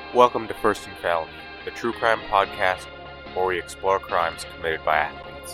Welcome to First and Felony, the true crime podcast where we explore crimes committed by athletes.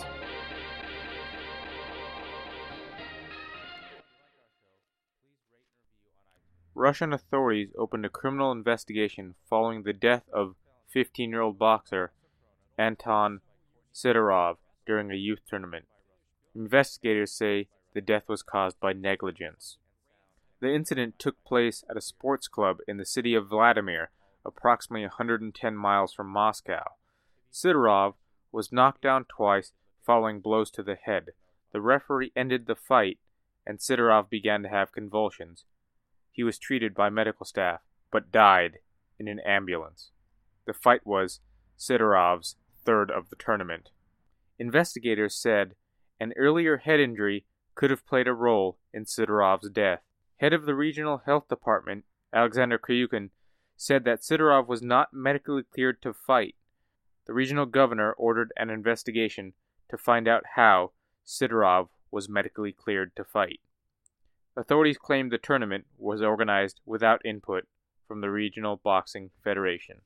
Russian authorities opened a criminal investigation following the death of 15-year-old boxer Anton Sidorov during a youth tournament. Investigators say the death was caused by negligence. The incident took place at a sports club in the city of Vladimir, approximately 110 miles from Moscow. Sidorov was knocked down twice following blows to the head. The referee ended the fight, and Sidorov began to have convulsions. He was treated by medical staff, but died in an ambulance. The fight was Sidorov's third of the tournament. Investigators said an earlier head injury could have played a role in Sidorov's death. Head of the regional health department, Alexander Kryukin, said that Sidorov was not medically cleared to fight. The regional governor ordered an investigation to find out how Sidorov was medically cleared to fight. Authorities claimed the tournament was organized without input from the Regional Boxing Federation.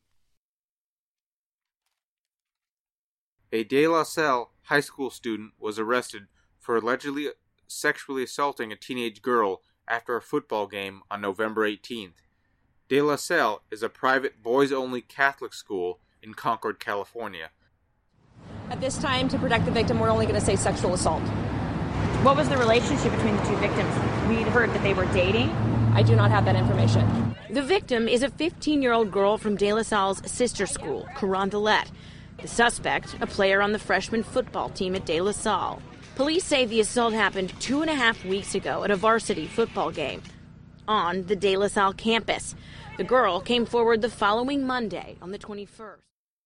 A De La Salle high school student was arrested for allegedly sexually assaulting a teenage girl after a football game on November 18th. De La Salle is a private boys-only Catholic school in Concord, California. At this time, to protect the victim, we're only going to say sexual assault. What was the relationship between the two victims? We'd heard that they were dating. I do not have that information. The victim is a 15-year-old girl from De La Salle's sister school, Carondelet. The suspect, a player on the freshman football team at De La Salle. Police say the assault happened 2.5 weeks ago at a varsity football game on the De La Salle campus. The girl came forward the following Monday, on the 21st.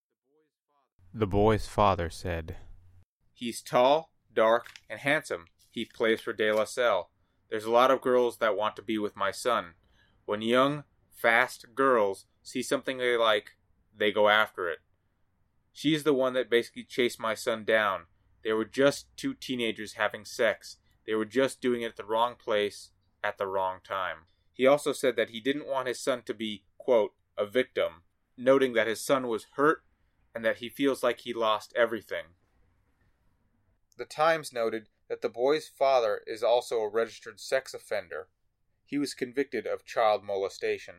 The boy's father said, "He's tall, dark, and handsome. He plays for De La Salle. There's a lot of girls that want to be with my son. When young, fast girls see something they like, they go after it. She's the one that basically chased my son down. They were just two teenagers having sex. They were just doing it at the wrong place, at the wrong time." He also said that he didn't want his son to be, quote, a victim, noting that his son was hurt and that he feels like he lost everything. The Times noted that the boy's father is also a registered sex offender. He was convicted of child molestation.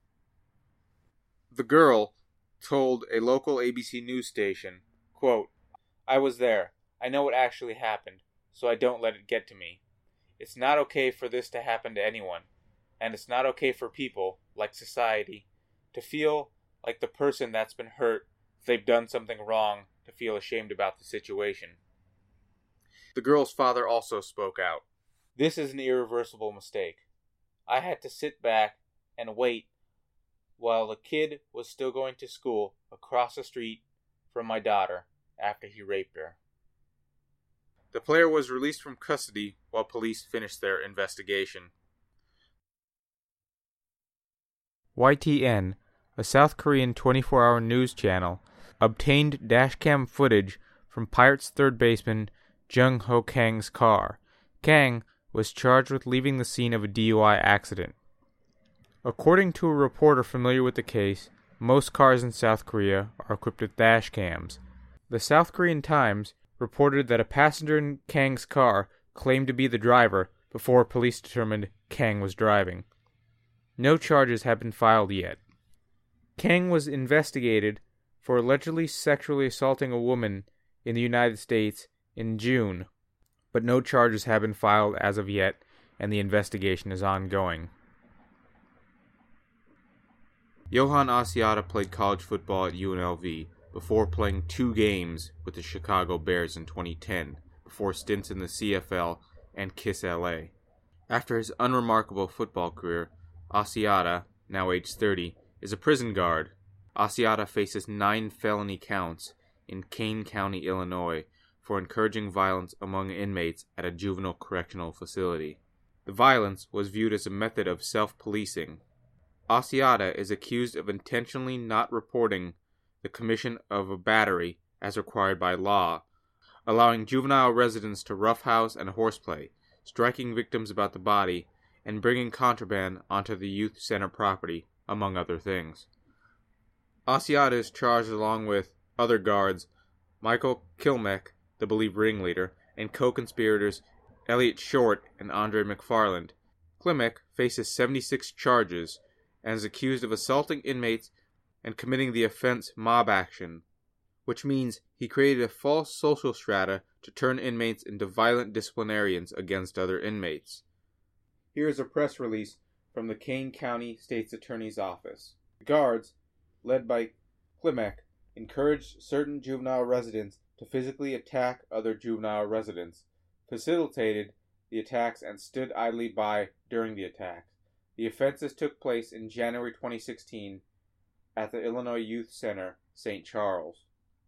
The girl told a local ABC news station, quote, "I was there. I know what actually happened, so I don't let it get to me. It's not okay for this to happen to anyone. And it's not okay for people, like society, to feel like the person that's been hurt, if they've done something wrong, to feel ashamed about the situation." The girl's father also spoke out. "This is an irreversible mistake. I had to sit back and wait while the kid was still going to school across the street from my daughter after he raped her." The player was released from custody while police finished their investigation. YTN, a South Korean 24-hour news channel, obtained dashcam footage from Pirates third baseman Jung Ho Kang's car. Kang was charged with leaving the scene of a DUI accident. According to a reporter familiar with the case, most cars in South Korea are equipped with dashcams. The South Korean Times reported that a passenger in Kang's car claimed to be the driver before police determined Kang was driving. No charges have been filed yet. Kang was investigated for allegedly sexually assaulting a woman in the United States in June, but no charges have been filed as of yet, and the investigation is ongoing. Johan Asiata played college football at UNLV before playing 2 games with the Chicago Bears in 2010, before stints in the CFL and KISS LA. After his unremarkable football career, Asiata, now age 30, is a prison guard. Asiata faces 9 felony counts in Kane County, Illinois, for encouraging violence among inmates at a juvenile correctional facility. The violence was viewed as a method of self-policing. Asiata is accused of intentionally not reporting the commission of a battery as required by law, allowing juvenile residents to roughhouse and horseplay, striking victims about the body, and bringing contraband onto the youth center property, among other things. Asiata is charged along with other guards, Michael Kilmeck, the believed ringleader, and co-conspirators Elliot Short and Andre McFarland. Klimek faces 76 charges and is accused of assaulting inmates and committing the offense mob action, which means he created a false social strata to turn inmates into violent disciplinarians against other inmates. Here is a press release from the Kane County State's Attorney's Office. The guards, led by Klimek, encouraged certain juvenile residents to physically attack other juvenile residents, facilitated the attacks, and stood idly by during the attacks. The offenses took place in January 2016 at the Illinois Youth Center, St. Charles.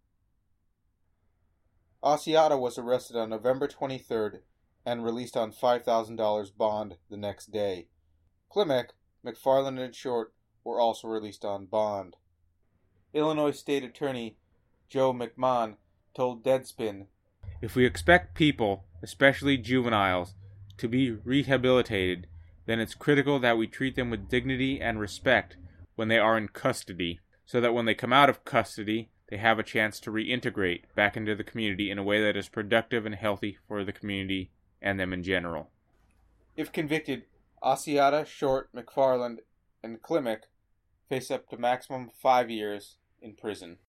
Asiata was arrested on November 23rd and released on $5,000 bond the next day. Klimek, McFarland, and Short were also released on bond. Illinois State Attorney Joe McMahon told Deadspin, "If we expect people, especially juveniles, to be rehabilitated, then it's critical that we treat them with dignity and respect when they are in custody, so that when they come out of custody, they have a chance to reintegrate back into the community in a way that is productive and healthy for the community and them in general." If convicted, Asiata, Short, McFarland, and Klimek face up to maximum 5 years in prison.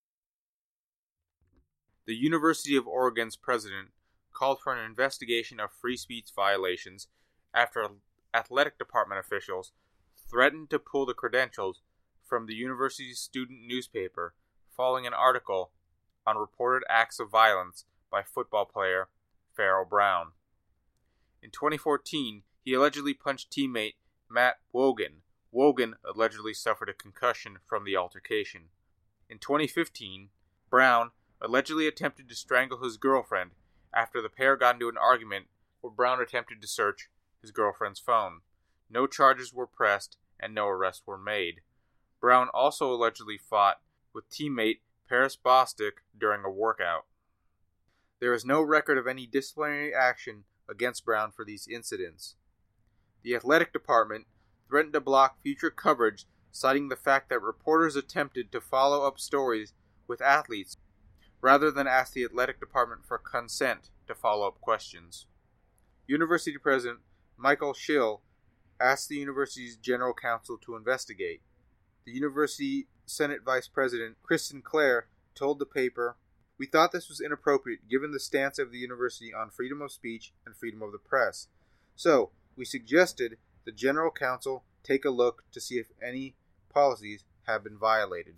The University of Oregon's president called for an investigation of free speech violations after athletic department officials threatened to pull the credentials from the university's student newspaper following an article on reported acts of violence by football player Farrell Brown. In 2014, he allegedly punched teammate Matt Wogan. Wogan allegedly suffered a concussion from the altercation. In 2015, Brown allegedly attempted to strangle his girlfriend after the pair got into an argument where Brown attempted to search his girlfriend's phone. No charges were pressed and no arrests were made. Brown also allegedly fought with teammate Paris Bostic during a workout. There is no record of any disciplinary action against Brown for these incidents. The athletic department threatened to block future coverage, citing the fact that reporters attempted to follow up stories with athletes rather than ask the athletic department for consent to follow up questions. University President Michael Schill asked the university's general counsel to investigate. The University Senate Vice President Kristen Clare told the paper, "We thought this was inappropriate given the stance of the university on freedom of speech and freedom of the press. So, we suggested the general counsel take a look to see if any policies have been violated."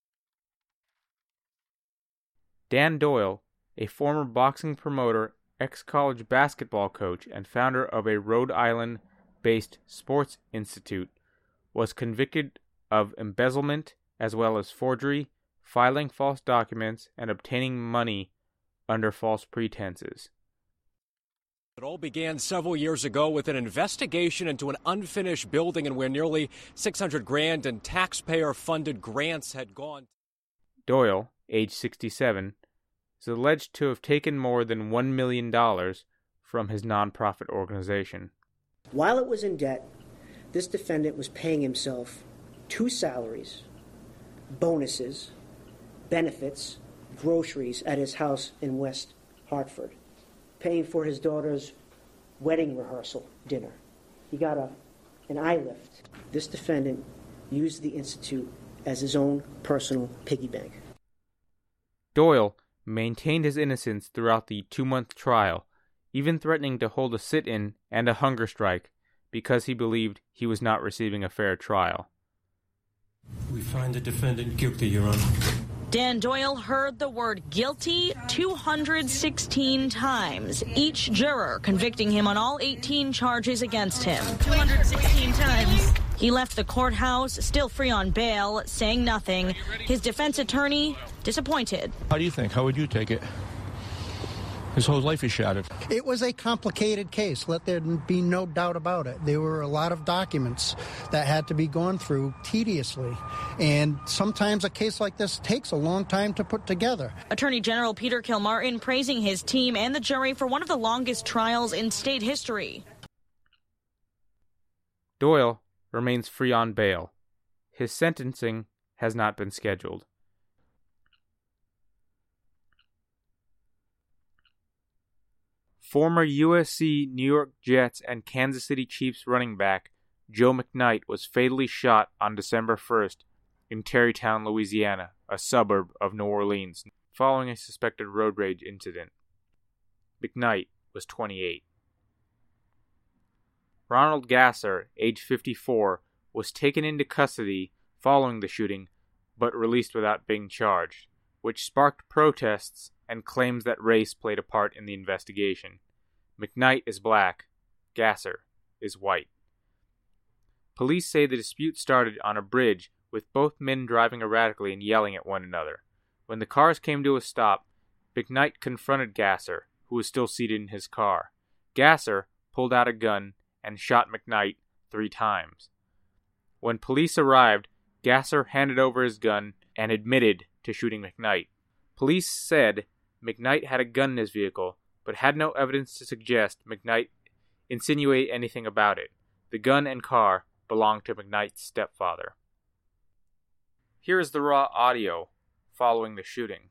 Dan Doyle, a former boxing promoter, ex-college basketball coach, and founder of a Rhode Island-based sports institute, was convicted of embezzlement as well as forgery, filing false documents, and obtaining money under false pretenses. It all began several years ago with an investigation into an unfinished building and where nearly $600,000 in taxpayer-funded grants had gone. Doyle, age 67, is alleged to have taken more than $1 million from his nonprofit organization. While it was in debt, this defendant was paying himself 2 salaries, bonuses, benefits, groceries at his house in West Hartford, paying for his daughter's wedding rehearsal dinner. He got an eye lift. This defendant used the institute as his own personal piggy bank. Doyle maintained his innocence throughout the 2-month trial, even threatening to hold a sit-in and a hunger strike because he believed he was not receiving a fair trial. We find the defendant guilty, Your Honor. Dan Doyle heard the word guilty 216 times, each juror convicting him on all 18 charges against him. 216 times. He left the courthouse, still free on bail, saying nothing. His defense attorney disappointed. How do you think? How would you take it? His whole life is shattered. It was a complicated case. Let there be no doubt about it. There were a lot of documents that had to be gone through tediously. And sometimes a case like this takes a long time to put together. Attorney General Peter Kilmartin praising his team and the jury for one of the longest trials in state history. Doyle remains free on bail. His sentencing has not been scheduled. Former USC, New York Jets, and Kansas City Chiefs running back Joe McKnight was fatally shot on December 1st in Terrytown, Louisiana, a suburb of New Orleans, following a suspected road rage incident. McKnight was 28. Ronald Gasser, age 54, was taken into custody following the shooting, but released without being charged, which sparked protests and claims that race played a part in the investigation. McKnight is black. Gasser is white. Police say the dispute started on a bridge with both men driving erratically and yelling at one another. When the cars came to a stop, McKnight confronted Gasser, who was still seated in his car. Gasser pulled out a gun and shot McKnight 3 times. When police arrived, Gasser handed over his gun and admitted to shooting McKnight. Police said McKnight had a gun in his vehicle, but had no evidence to suggest McKnight insinuate anything about it. The gun and car belonged to McKnight's stepfather. Here is the raw audio following the shooting.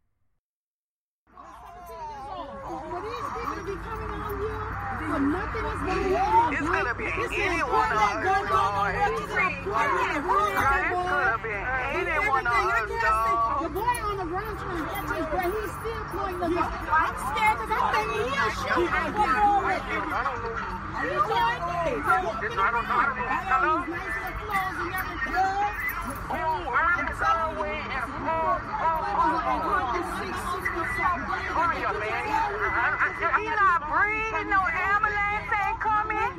It's gonna be any one of us. It's gonna be any one of us, dog. The boy on the ground trying to catch his breath, he's still pointing the gun. I'm scared because I think he'll shoot. I don't know. I don't know. Hello? Oh, I'm sorry. Hurry up, man. He's not breathing. No ambulance ain't coming.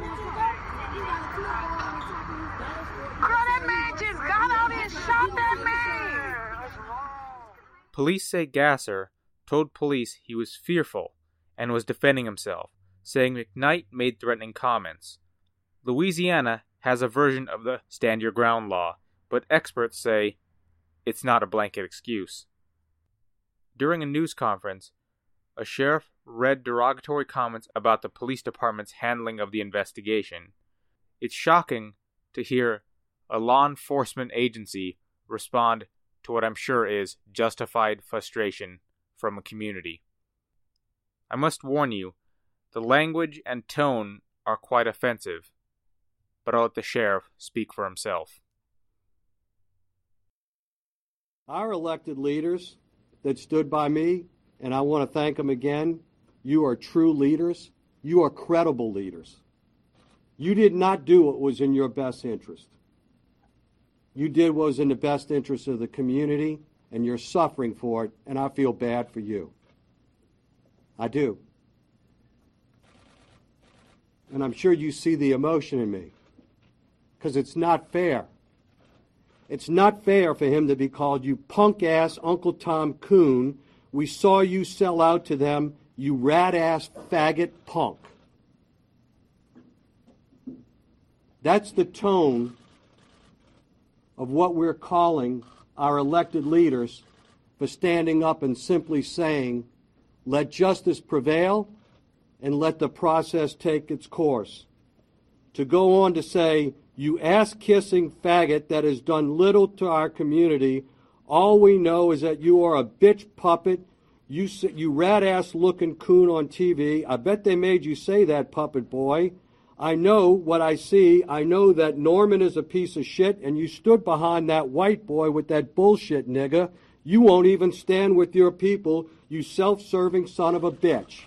Girl, that man just got out and shot that man. Police say Gasser told police he was fearful and was defending himself, saying McKnight made threatening comments. Louisiana has a version of the stand your ground law, but experts say it's not a blanket excuse. During a news conference, a sheriff read derogatory comments about the police department's handling of the investigation. It's shocking to hear a law enforcement agency respond to what I'm sure is justified frustration from a community. I must warn you, the language and tone are quite offensive, but I'll let the sheriff speak for himself. Our elected leaders that stood by me, and I want to thank them again, you are true leaders. You are credible leaders. You did not do what was in your best interest. You did what was in the best interest of the community, and you're suffering for it, and I feel bad for you. I do. And I'm sure you see the emotion in me, because it's not fair. It's not fair for him to be called, you punk-ass Uncle Tom Coon. We saw you sell out to them, you rat-ass faggot punk. That's the tone of what we're calling our elected leaders for standing up and simply saying, let justice prevail and let the process take its course. To go on to say, you ass-kissing faggot that has done little to our community, all we know is that you are a bitch puppet, you rat-ass looking coon on TV. I bet they made you say that, puppet boy. I know what I see. I know that Norman is a piece of shit, and you stood behind that white boy with that bullshit, nigga. You won't even stand with your people, you self-serving son of a bitch.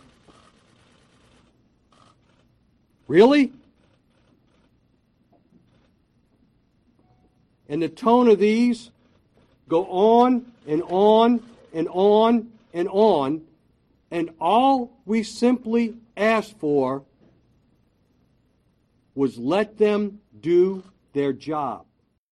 Really? And the tone of these go on and on and on and on, and all we simply asked for was let them do their job.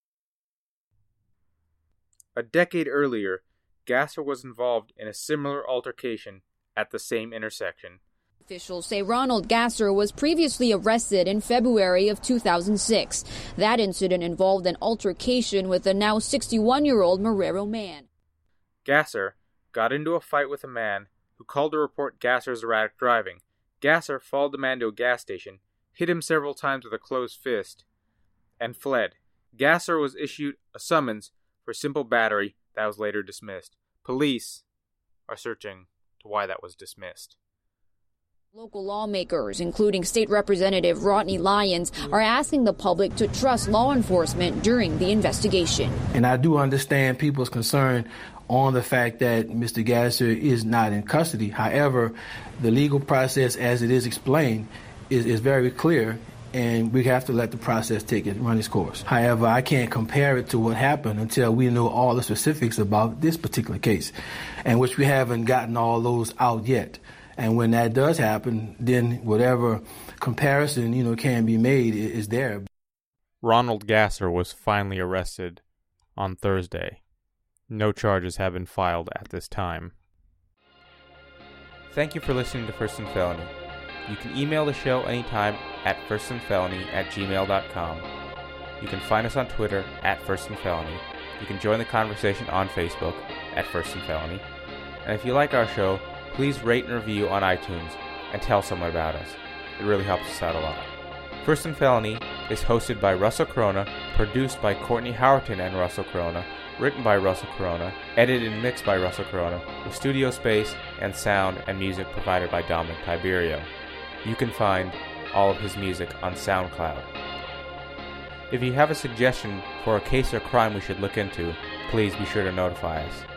A decade earlier, Gasser was involved in a similar altercation at the same intersection. Officials say Ronald Gasser was previously arrested in February of 2006. That incident involved an altercation with a now 61-year-old Marrero man. Gasser got into a fight with a man who called to report Gasser's erratic driving. Gasser followed the man to a gas station, hit him several times with a closed fist, and fled. Gasser was issued a summons for simple battery that was later dismissed. Police are searching to why that was dismissed. Local lawmakers, including State Representative Rodney Lyons, are asking the public to trust law enforcement during the investigation. And I do understand people's concern on the fact that Mr. Gasser is not in custody. However, the legal process as it is explained is very clear, and we have to let the process run its course. However, I can't compare it to what happened until we know all the specifics about this particular case, and which we haven't gotten all those out yet. And when that does happen, then whatever comparison, can be made is there. Ronald Gasser was finally arrested on Thursday. No charges have been filed at this time. Thank you for listening to First and Felony. You can email the show anytime at firstandfelony@gmail.com. You can find us on Twitter at First and Felony. You can join the conversation on Facebook at First and Felony. And if you like our show, please rate and review on iTunes and tell someone about us. It really helps us out a lot. First and Felony is hosted by Russell Corona, produced by Courtney Howerton and Russell Corona, written by Russell Corona, edited and mixed by Russell Corona, with studio space and sound and music provided by Dominic Tiberio. You can find all of his music on SoundCloud. If you have a suggestion for a case or crime we should look into, please be sure to notify us.